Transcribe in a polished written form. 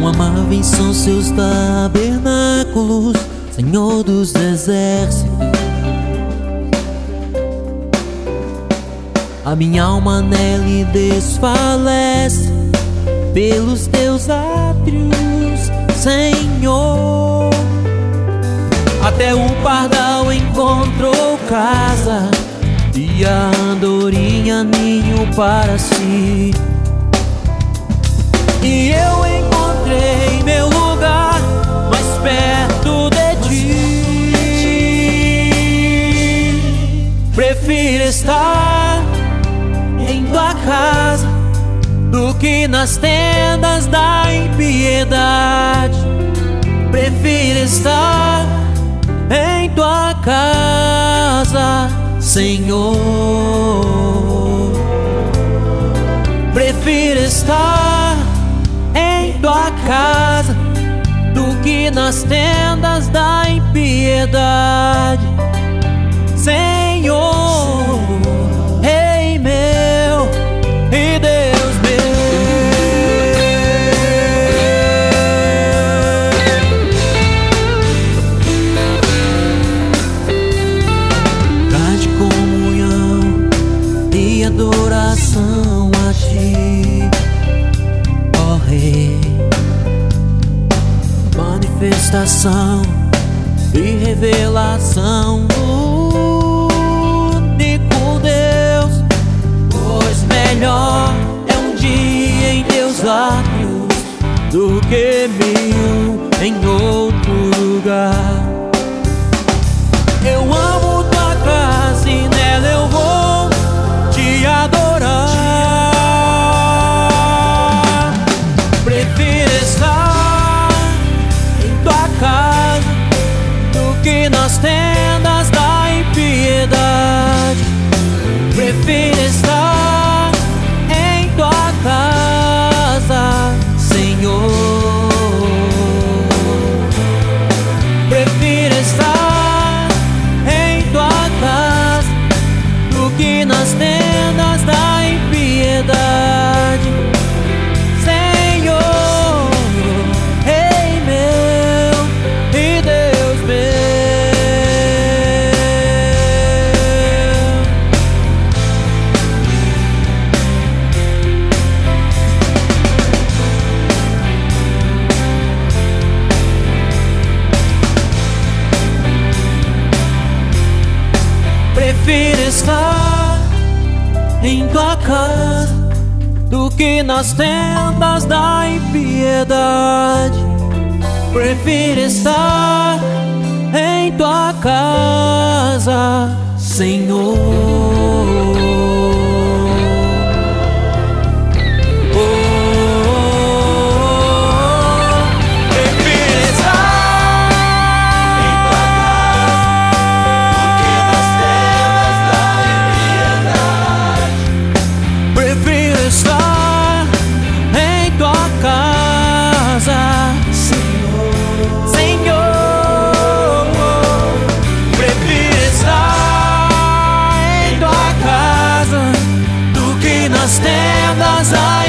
Quão amáveis são seus tabernáculos, Senhor dos exércitos. A minha alma nele desfalece pelos teus átrios, Senhor. Até o pardal encontrou casa e a andorinha ninho para si. E eu encontrei meu lugar mais perto de ti. Prefiro estar em tua casa do que nas tendas da impiedade. Prefiro estar em tua casa, Senhor. Prefiro estar em tua casa do que nas tendas da impiedade, Senhor. Rei meu e Deus meu. Grande comunhão e adoração a ti, ó Rei. Manifestação e revelação do único Deus. Pois melhor é um dia em teus átrios do que 1000 em outro lugar. Eu amo tua casa e nela eu vou te adorar. Prefiro estar em tua casa do que nas tendas da impiedade. Prefiro estar em tua casa, Senhor. Prefiro estar em tua casa do que nas tendas da impiedade, Senhor. Rei meu e Deus meu. Prefiro estar em tua casa do que nas tendas da impiedade. Prefiro estar em tua casa, Senhor. Nas tendas